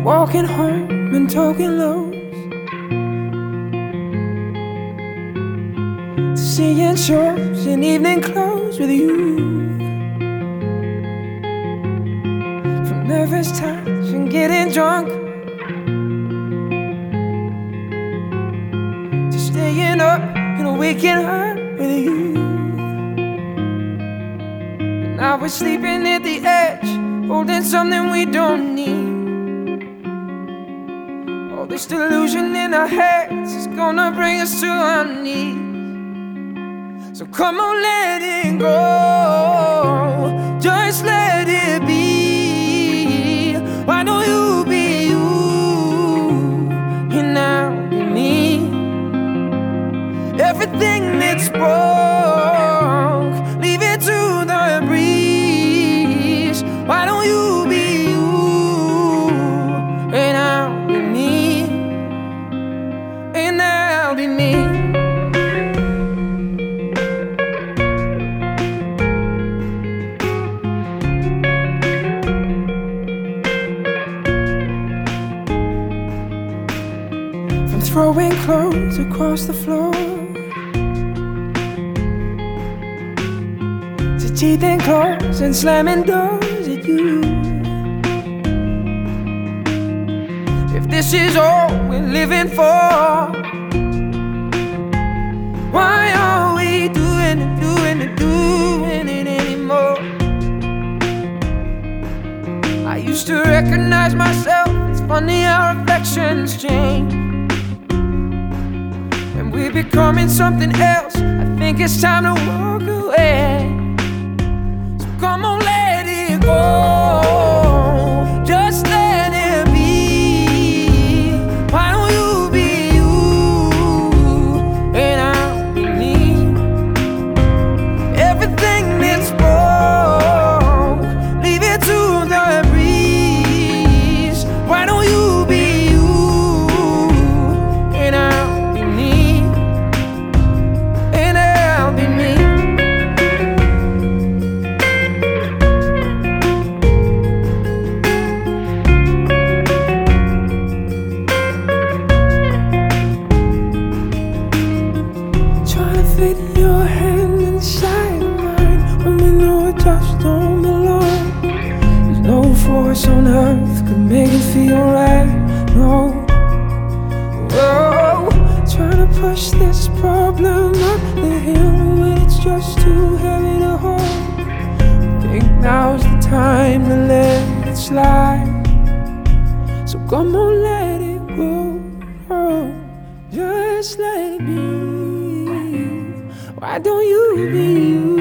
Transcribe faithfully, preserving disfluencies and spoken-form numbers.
walking home and talking lows, to seeing shows in evening clothes with you, from nervous touch and getting drunk, to staying up and waking up with you. And now we're sleeping at the edge, holding something we don't need. All this delusion in our heads is gonna bring us to our knees. So come on, let it go, just let it be. Why don't you be you, and I'll be me? Everything that's broke, leave it to the breeze. Why don't you be you, and I'll be me, and I'll be me. From throwing clothes across the floor, to teething claws and slamming doors at you. If this is all we're living for, why are we doing it, doing it, doing it anymore? I used to recognize myself, it's funny how affections change. When we're becoming something else, I think it's time to walk away. So come on, let it go, just let it be. Why don't you be you, and I'll be me? Everything that's broke, leave it to the breeze. Why don't you be you, and I'll be me, and I'll be me. Trying to fit your hand inside of mine when we know it just don't belong. There's no force on earth could make it feel right, no. Whoa, trying to push this problem up the hill when it's just too heavy to hold. Think now's the time to let it slide. So come on, let it go, oh, just let it be. Why don't you be you?